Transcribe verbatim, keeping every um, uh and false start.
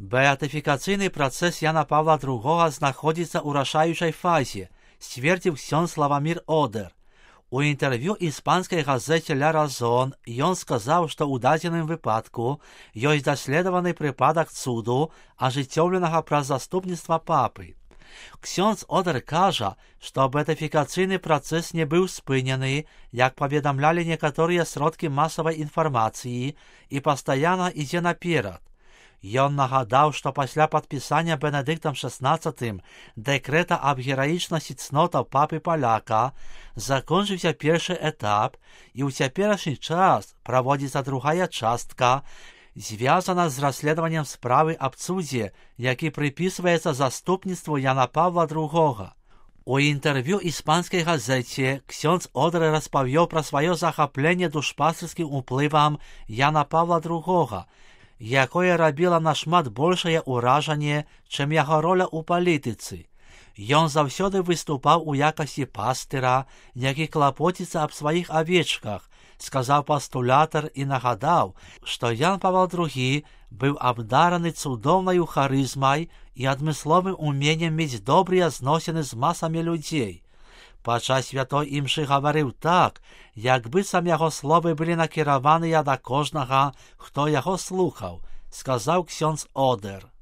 Beatyfikacyjny proces Jana Pawła другого знаходится ў рашаючай фазе, сцвердзіў ксёндз Славамір Одер. У інтэрв'ю іспанскай газеце «Ля Разон» ён сказаў, што ў дадзеным выпадку ёсць даследаваны прыпадак цуду, ажыццёўленага праз заступніцтва папы. Ксёндз Одер кажа, што беатыфікацыйны працэс не быў спынены, як паведамлялі некаторыя сродкі масавай інфармацыі, і пастаянна ідзе наперад. Ён нагадаў, што пасля падпісання Бенедыктам шаснаццатым дэкрэта аб гераічнасці цнотаў папы паляка закончыўся першы этап, і ў цяперашні час праводзіцца другая частка, звязана з расследаваннем справы аб цудзе, які прыпісваецца заступніцтву Яна Павла другого. У інтэрв'ю іспанскай газеце ксёндз Одер распавёў пра сваё захапленне душпастырскім уплывам Яна Павла другого, якое рабіла нашмат большае ўражанне, чым яго роля ў палітыцы. Ён заўсёды выступаў у якасці пастыра, які клапоціцца аб сваіх авечках, сказаў пастулятар і нагадаў, што Ян Павел другі быў абдараны цудоўнаю харызмай і адмысловым уменнем мець добрыя зносіны з масамі людзей. Падчас святой імшы гаварыў так, як быццам яго словы былі накіраваныя да кожнага, хто яго слухаў, сказаў ксёндз Одер.